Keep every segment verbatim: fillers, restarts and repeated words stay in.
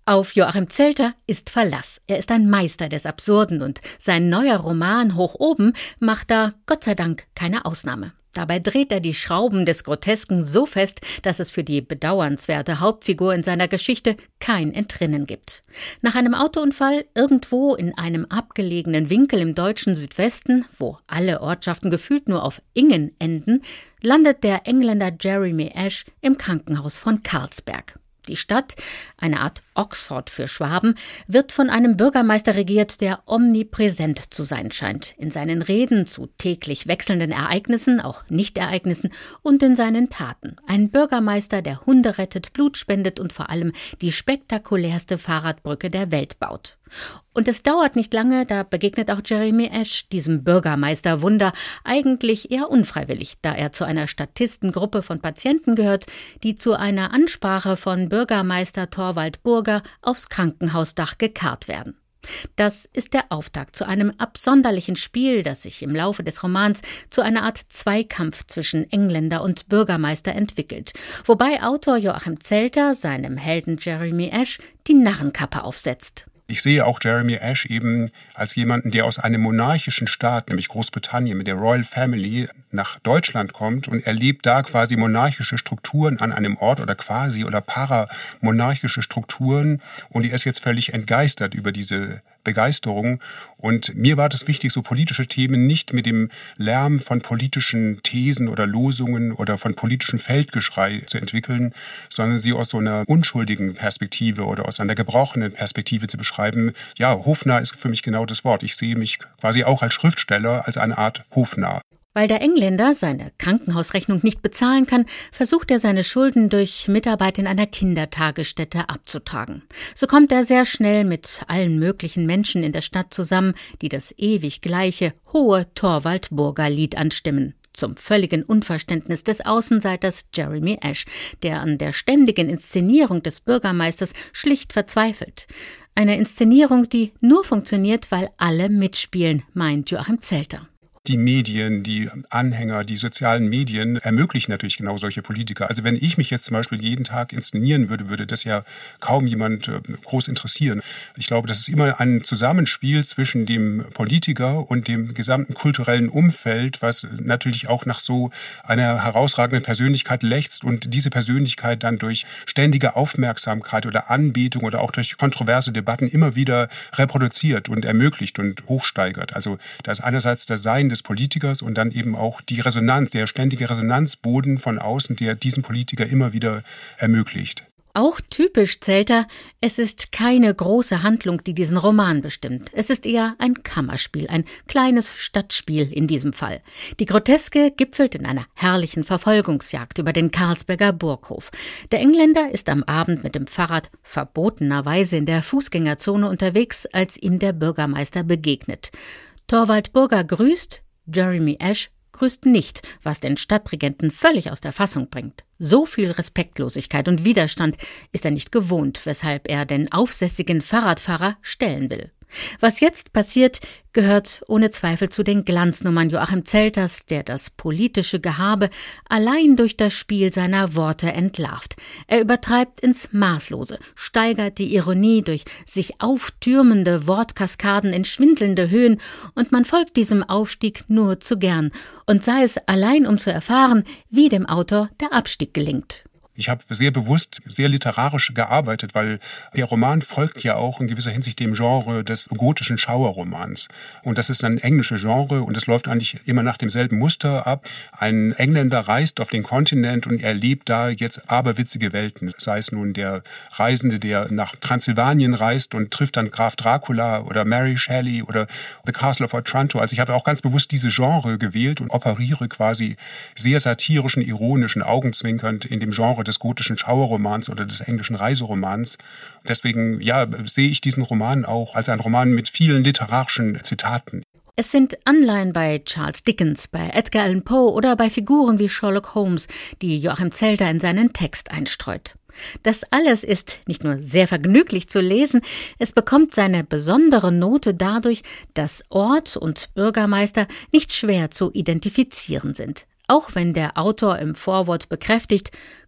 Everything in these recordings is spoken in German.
Auf Joachim Zelter ist Verlass. Er ist ein Meister des Absurden und sein neuer Roman Hoch oben macht da, Gott sei Dank, keine Ausnahme. Dabei dreht er die Schrauben des Grotesken so fest, dass es für die bedauernswerte Hauptfigur in seiner Geschichte kein Entrinnen gibt. Nach einem Autounfall irgendwo in einem abgelegenen Winkel im deutschen Südwesten, wo alle Ortschaften gefühlt nur auf Ingen enden, landet der Engländer Jeremy Ash im Krankenhaus von Carlsberg. Die Stadt, eine Art Oxford für Schwaben, wird von einem Bürgermeister regiert, der omnipräsent zu sein scheint. In seinen Reden zu täglich wechselnden Ereignissen, auch Nichtereignissen und in seinen Taten. Ein Bürgermeister, der Hunde rettet, Blut spendet und vor allem die spektakulärste Fahrradbrücke der Welt baut. Und es dauert nicht lange, da begegnet auch Jeremy Ash diesem Bürgermeisterwunder, eigentlich eher unfreiwillig, da er zu einer Statistengruppe von Patienten gehört, die zu einer Ansprache von Bürgermeister Thorwald Burger aufs Krankenhausdach gekarrt werden. Das ist der Auftakt zu einem absonderlichen Spiel, das sich im Laufe des Romans zu einer Art Zweikampf zwischen Engländer und Bürgermeister entwickelt, wobei Autor Joachim Zelter seinem Helden Jeremy Ash die Narrenkappe aufsetzt. Ich sehe auch Jeremy Ash eben als jemanden, der aus einem monarchischen Staat, nämlich Großbritannien, mit der Royal Family nach Deutschland kommt und erlebt da quasi monarchische Strukturen an einem Ort oder quasi oder paramonarchische Strukturen und er ist jetzt völlig entgeistert über diese Begeisterung. Und mir war das wichtig, so politische Themen nicht mit dem Lärm von politischen Thesen oder Losungen oder von politischem Feldgeschrei zu entwickeln, sondern sie aus so einer unschuldigen Perspektive oder aus einer gebrochenen Perspektive zu beschreiben. Ja, hofnah ist für mich genau das Wort. Ich sehe mich quasi auch als Schriftsteller, als eine Art hofnah. Weil der Engländer seine Krankenhausrechnung nicht bezahlen kann, versucht er seine Schulden durch Mitarbeit in einer Kindertagesstätte abzutragen. So kommt er sehr schnell mit allen möglichen Menschen in der Stadt zusammen, die das ewig gleiche, hohe Thorwald-Burger-Lied anstimmen. Zum völligen Unverständnis des Außenseiters Jeremy Ash, der an der ständigen Inszenierung des Bürgermeisters schlicht verzweifelt. Eine Inszenierung, die nur funktioniert, weil alle mitspielen, meint Joachim Zelter. Die Medien, die Anhänger, die sozialen Medien ermöglichen natürlich genau solche Politiker. Also wenn ich mich jetzt zum Beispiel jeden Tag inszenieren würde, würde das ja kaum jemand groß interessieren. Ich glaube, das ist immer ein Zusammenspiel zwischen dem Politiker und dem gesamten kulturellen Umfeld, was natürlich auch nach so einer herausragenden Persönlichkeit lechzt und diese Persönlichkeit dann durch ständige Aufmerksamkeit oder Anbetung oder auch durch kontroverse Debatten immer wieder reproduziert und ermöglicht und hochsteigert. Also da ist einerseits das Sein des Politikers und dann eben auch die Resonanz, der ständige Resonanzboden von außen, der diesen Politiker immer wieder ermöglicht. Auch typisch Zelter, es ist keine große Handlung, die diesen Roman bestimmt. Es ist eher ein Kammerspiel, ein kleines Stadtspiel in diesem Fall. Die Groteske gipfelt in einer herrlichen Verfolgungsjagd über den Carlsberger Burghof. Der Engländer ist am Abend mit dem Fahrrad verbotenerweise in der Fußgängerzone unterwegs, als ihm der Bürgermeister begegnet. Thorwald Burger grüßt, Jeremy Ash grüßt nicht, was den Stadtregenten völlig aus der Fassung bringt. So viel Respektlosigkeit und Widerstand ist er nicht gewohnt, weshalb er den aufsässigen Fahrradfahrer stellen will. Was jetzt passiert, gehört ohne Zweifel zu den Glanznummern Joachim Zelters, der das politische Gehabe allein durch das Spiel seiner Worte entlarvt. Er übertreibt ins Maßlose, steigert die Ironie durch sich auftürmende Wortkaskaden in schwindelnde Höhen und man folgt diesem Aufstieg nur zu gern und sei es allein, um zu erfahren, wie dem Autor der Abstieg gelingt. Ich habe sehr bewusst, sehr literarisch gearbeitet, weil der Roman folgt ja auch in gewisser Hinsicht dem Genre des gotischen Schauerromans. Und das ist ein englisches Genre und es läuft eigentlich immer nach demselben Muster ab. Ein Engländer reist auf den Kontinent und erlebt da jetzt aberwitzige Welten. Sei es nun der Reisende, der nach Transsilvanien reist und trifft dann Graf Dracula oder Mary Shelley oder The Castle of Otranto. Also ich habe auch ganz bewusst diese Genre gewählt und operiere quasi sehr satirischen, ironischen, augenzwinkernd in dem Genre des gotischen Schauerromans oder des englischen Reiseromans. Deswegen, ja, sehe ich diesen Roman auch als einen Roman mit vielen literarischen Zitaten. Es sind Anleihen bei Charles Dickens, bei Edgar Allan Poe oder bei Figuren wie Sherlock Holmes, die Joachim Zelter in seinen Text einstreut. Das alles ist nicht nur sehr vergnüglich zu lesen, es bekommt seine besondere Note dadurch, dass Ort und Bürgermeister nicht schwer zu identifizieren sind. Auch wenn der Autor im Vorwort bekräftigt,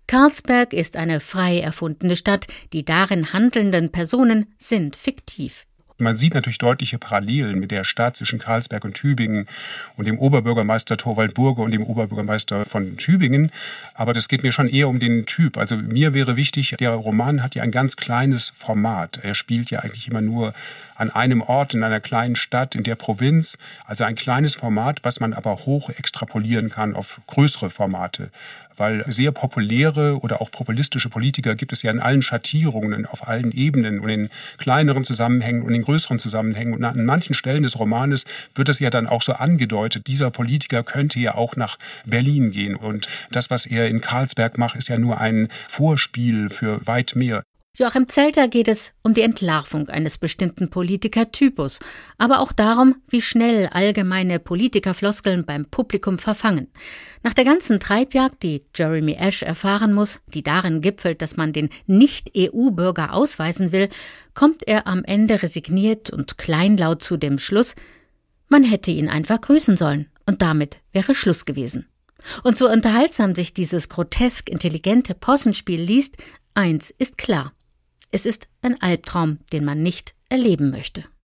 Carlsberg ist eine frei erfundene Stadt, die darin handelnden Personen sind fiktiv. Man sieht natürlich deutliche Parallelen mit der Stadt zwischen Carlsberg und Tübingen und dem Oberbürgermeister Thorwald Burger und dem Oberbürgermeister von Tübingen. Aber das geht mir schon eher um den Typ. Also mir wäre wichtig, der Roman hat ja ein ganz kleines Format. Er spielt ja eigentlich immer nur an einem Ort in einer kleinen Stadt in der Provinz. Also ein kleines Format, was man aber hoch extrapolieren kann auf größere Formate. Weil sehr populäre oder auch populistische Politiker gibt es ja in allen Schattierungen, auf allen Ebenen und in kleineren Zusammenhängen und in größeren Zusammenhängen. Und an manchen Stellen des Romanes wird es ja dann auch so angedeutet, dieser Politiker könnte ja auch nach Berlin gehen. Und das, was er in Carlsberg macht, ist ja nur ein Vorspiel für weit mehr. Joachim Zelter geht es um die Entlarvung eines bestimmten Politikertypus, aber auch darum, wie schnell allgemeine Politikerfloskeln beim Publikum verfangen. Nach der ganzen Treibjagd, die Jeremy Ash erfahren muss, die darin gipfelt, dass man den Nicht-E U-Bürger ausweisen will, kommt er am Ende resigniert und kleinlaut zu dem Schluss, man hätte ihn einfach grüßen sollen und damit wäre Schluss gewesen. Und so unterhaltsam sich dieses grotesk intelligente Possenspiel liest, eins ist klar. Es ist ein Albtraum, den man nicht erleben möchte.